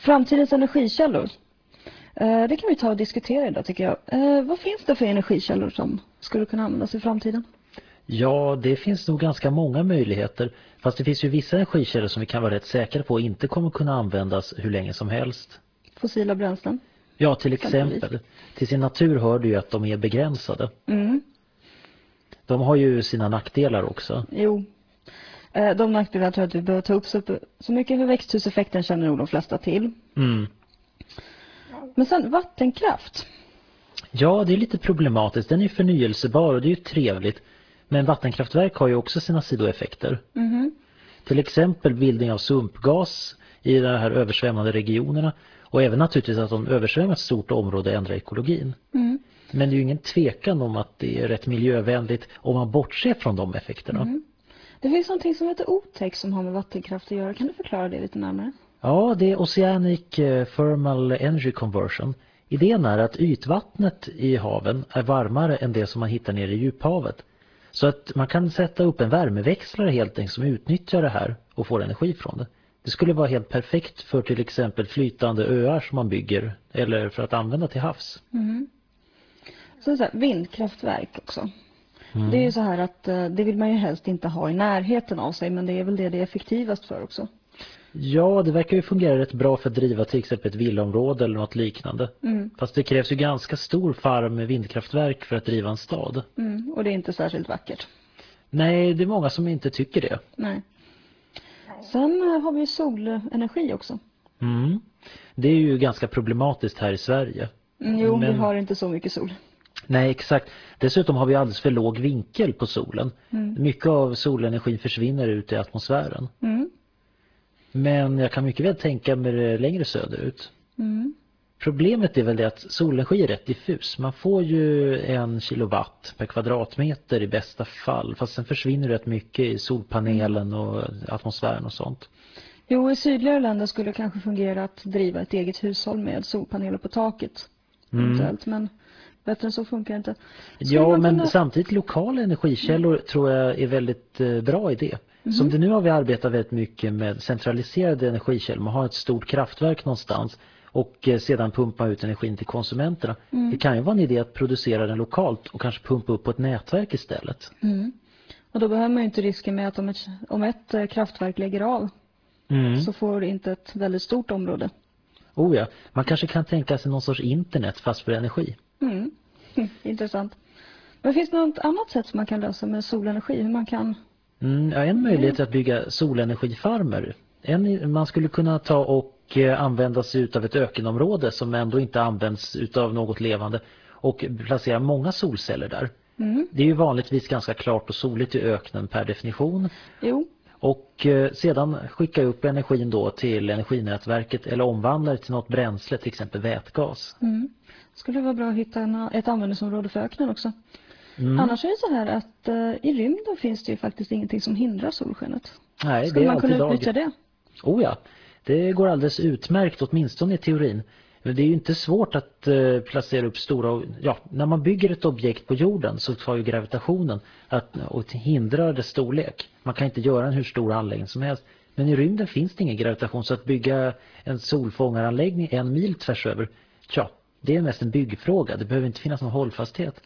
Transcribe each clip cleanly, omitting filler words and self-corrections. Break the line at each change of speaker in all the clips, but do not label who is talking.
Framtidens energikällor. Det kan vi ta och diskutera idag tycker jag. Vad finns det för energikällor som skulle kunna användas i framtiden?
Ja, det finns nog ganska många möjligheter. Fast det finns ju vissa energikällor som vi kan vara rätt säkra på inte kommer kunna användas hur länge som helst.
Fossila bränslen?
Ja, till exempel. Till sin natur hör det ju att de är begränsade.
Mm.
De har ju sina nackdelar också.
Jo. De nackdelar tror jag att vi behöver ta upp så mycket för växthuseffekten känner nog de flesta till.
Mm.
Men sen vattenkraft.
Ja, det är lite problematiskt. Den är ju förnyelsebar och det är ju trevligt. Men vattenkraftverk har ju också sina sidoeffekter.
Mm.
Till exempel bildning av sumpgas i de här översvämmade regionerna. Och även naturligtvis att de översvämmat ett stort område ändrar ekologin.
Mm.
Men det är ju ingen tvekan om att det är rätt miljövänligt om man bortser från de effekterna.
Mm. Det finns någonting som heter OTEC som har med vattenkraft att göra. Kan du förklara det lite närmare?
Ja, det är Oceanic Thermal Energy Conversion. Idén är att ytvattnet i haven är varmare än det som man hittar nere i djuphavet. Så att man kan sätta upp en värmeväxlare helt enkelt som utnyttjar det här och får energi från det. Det skulle vara helt perfekt för till exempel flytande öar som man bygger eller för att använda till havs.
Mm. Så här, vindkraftverk också.
Mm.
Det är ju så här att det vill man ju helst inte ha i närheten av sig, men det är väl det är effektivast för också.
Ja, det verkar ju fungera rätt bra för att driva till exempel ett villaområde eller något liknande.
Mm.
Fast det krävs ju ganska stor farm med vindkraftverk för att driva en stad.
Mm. Och det är inte särskilt vackert.
Nej, det är många som inte tycker det.
Nej. Sen har vi solenergi också.
Mm. Det är ju ganska problematiskt här i Sverige.
Jo, vi har inte så mycket sol.
Nej, exakt. Dessutom har vi alldeles för låg vinkel på solen. Mycket av solenergin försvinner ut i atmosfären.
Mm.
Men jag kan mycket väl tänka mig det längre söderut.
Mm.
Problemet är väl det att solenergi är rätt diffus. Man får ju 1 kilowatt per kvadratmeter i bästa fall. Fast sen försvinner rätt mycket i solpanelen och atmosfären och sånt.
Jo, i sydligare länder skulle det kanske fungera att driva ett eget hushåll med solpaneler på taket. Eventuellt, men bättre än så funkar det inte.
Ja, men samtidigt lokala energikällor tror jag är väldigt bra idé. Som det nu har vi arbetat väldigt mycket med centraliserade energikällor. Man har ett stort kraftverk någonstans och sedan pumpa ut energin till konsumenterna. Det kan ju vara en idé att producera den lokalt och kanske pumpa upp på ett nätverk istället.
Mm. Och då behöver man ju inte risken med att om ett kraftverk lägger av så får inte ett väldigt stort område.
Oh ja, man kanske kan tänka sig någon sorts internet fast för energi.
Mm. Intressant. Men finns det något annat sätt som man kan lösa med solenergi? Hur man kan...
Ja, en möjlighet är att bygga solenergifarmer. Man skulle kunna ta och använda sig utav ett ökenområde som ändå inte används utav något levande och placera många solceller där. Det är ju vanligtvis ganska klart och soligt i öknen per definition.
Jo.
Och sedan skicka upp energin då till energinätverket eller omvandla det till något bränsle, till exempel vätgas.
Skulle det vara bra att hitta ett användningsområde för öknen också. Annars är det så här att i rymden finns det ju faktiskt ingenting som hindrar solskenet.
Nej,
skulle
det är
man kunna
alltid
utnyttja det?
Oh ja, det går alldeles utmärkt åtminstone i teorin. Men det är ju inte svårt att placera upp stora... Ja, när man bygger ett objekt på jorden så tar ju gravitationen och hindrar dess storlek. Man kan inte göra en hur stor anläggning som helst. Men i rymden finns det ingen gravitation så att bygga en solfångaranläggning 1 mil tvärs över, det är mest en byggfråga. Det behöver inte finnas någon hållfasthet.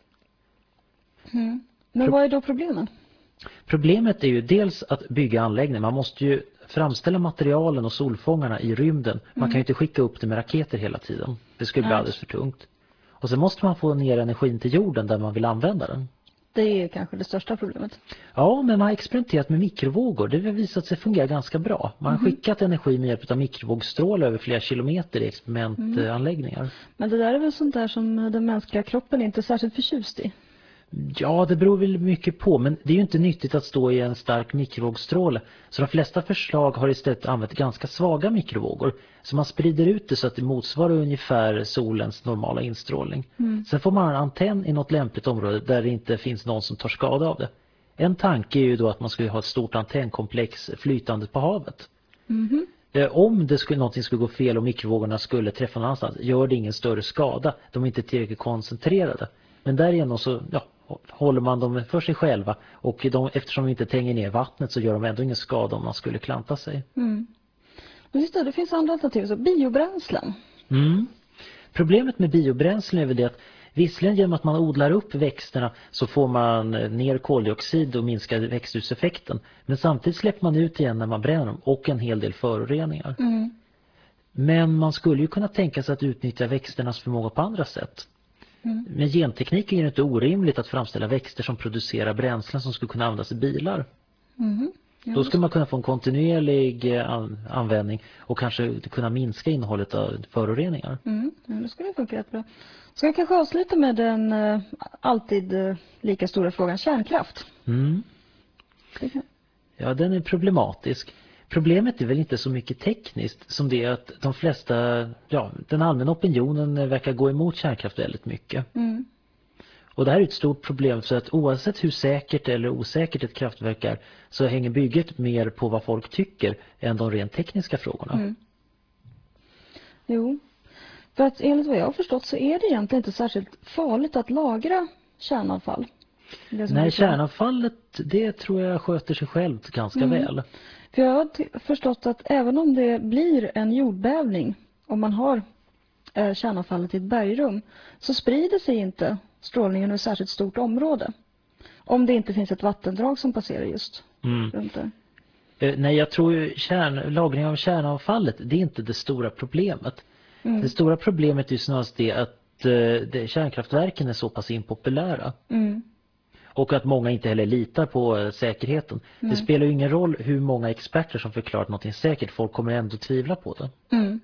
Men vad är då problemen?
Problemet är ju dels att bygga anläggningar. Man måste ju framställa materialen och solfångarna i rymden. Man kan ju inte skicka upp det med raketer hela tiden. Det skulle bli alldeles för tungt. Och sen måste man få ner energin till jorden där man vill använda den.
Det är kanske det största problemet.
Ja, men man har experimenterat med mikrovågor. Det har visat sig fungera ganska bra. Man har skickat energi med hjälp av mikrovågstrålar över flera kilometer i experimentanläggningar.
Men det där är väl sånt där som den mänskliga kroppen inte är särskilt förtjust i?
Ja, det beror väl mycket på, men det är ju inte nyttigt att stå i en stark mikrovågstråle. Så de flesta förslag har istället använt ganska svaga mikrovågor. Så man sprider ut det så att det motsvarar ungefär solens normala instrålning. Sen får man en antenn i något lämpligt område där det inte finns någon som tar skada av det. En tanke är ju då att man skulle ha ett stort antennkomplex flytande på havet. Om någonting skulle gå fel och mikrovågorna skulle träffa någon annanstans gör det ingen större skada. De är inte tillräckligt koncentrerade. Men därigenom så håller man dem för sig själva och eftersom de inte tränger ner vattnet så gör de ändå ingen skada om man skulle klanta sig.
Men just det finns andra alternativ, så biobränslen.
Problemet med biobränslen är väl det att visserligen genom att man odlar upp växterna så får man ner koldioxid och minskar växthuseffekten. Men samtidigt släpper man ut igen när man bränner dem och en hel del föroreningar. Men man skulle ju kunna tänka sig att utnyttja växternas förmåga på andra sätt. Med genteknik är det inte orimligt att framställa växter som producerar bränslen som skulle kunna användas i bilar. Då skulle man kunna få en kontinuerlig användning och kanske kunna minska innehållet av föroreningar.
Ja, det skulle funka rätt bra. Ska jag kanske avsluta med den alltid lika stora frågan, kärnkraft?
Ja, den är problematisk. Problemet är väl inte så mycket tekniskt som det är att de flesta, den allmänna opinionen verkar gå emot kärnkraft väldigt mycket. Och det här är ett stort problem, så att oavsett hur säkert eller osäkert ett kraftverk är så hänger bygget mer på vad folk tycker än de rent tekniska frågorna.
Jo, för att enligt vad jag har förstått så är det egentligen inte särskilt farligt att lagra kärnavfall.
Nej, kärnavfallet det tror jag sköter sig självt ganska väl.
För jag har förstått att även om det blir en jordbävning, om man har kärnavfallet i ett bergrum, så sprider sig inte strålningen över ett särskilt stort område. Om det inte finns ett vattendrag som passerar just runt där.
Nej, jag tror lagring av kärnavfallet, det är inte det stora problemet. Det stora problemet är ju snarast det att kärnkraftverken är så pass impopulära. Och att många inte heller litar på säkerheten. Det spelar ju ingen roll hur många experter som förklarar att något är säkert. Folk kommer ändå tvivla på det.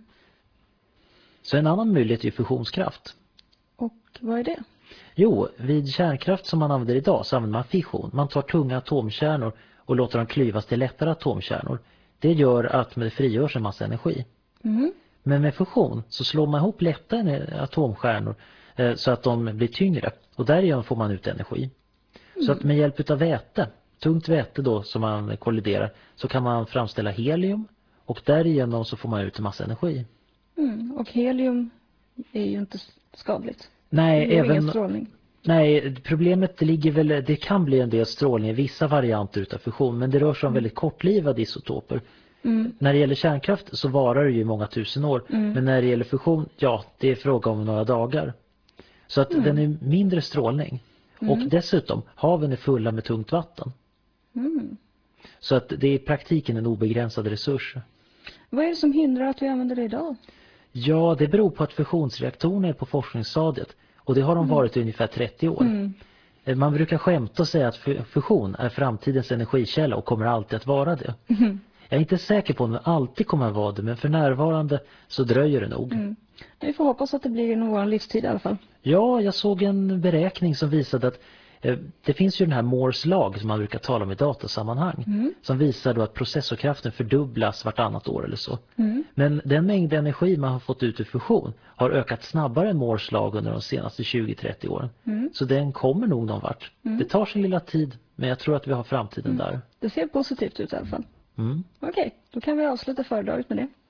Så en annan möjlighet är ju fusionskraft.
Och vad är det?
Jo, vid kärnkraft som man använder idag så använder man fission. Man tar tunga atomkärnor och låter dem klyvas till lättare atomkärnor. Det gör att det frigörs en massa energi. Men med fusion så slår man ihop lätta atomkärnor så att de blir tyngre. Och därigenom får man ut energi. Så att med hjälp av väte, tungt väte då som man kolliderar, så kan man framställa helium och därigenom så får man ut en massa energi.
Och helium är ju inte skadligt.
Nej,
det är ingen strålning.
Nej, problemet ligger väl, det kan bli en del strålning i vissa varianter utav fusion, men det rör sig om väldigt kortlivade isotoper. När det gäller kärnkraft så varar det ju många tusen år, men när det gäller fusion, det är fråga om några dagar. Så att den är mindre strålning. Och dessutom, haven är fulla med tungt vatten. Så att det är i praktiken en obegränsad resurs.
Vad är det som hindrar att vi använder det idag?
Ja, det beror på att fusionsreaktorerna är på forskningsstadiet. Och det har de varit i ungefär 30 år. Man brukar skämta och säga att fusion är framtidens energikälla och kommer alltid att vara det. Jag är inte säker på om det alltid kommer att vara det, men för närvarande så dröjer det nog.
Vi får hoppas att det blir inom vår livstid i alla fall.
Ja, jag såg en beräkning som visade att det finns ju den här Moores lag som man brukar tala om i datasammanhang. Som visar då att processorkraften fördubblas vartannat år eller så. Men den mängd energi man har fått ut ur fusion har ökat snabbare än Moores lag under de senaste 20-30 åren. Så den kommer nog någon vart. Det tar sin lilla tid, men jag tror att vi har framtiden där.
Det ser positivt ut i alla fall. Okej, då kan vi avsluta föredraget med det.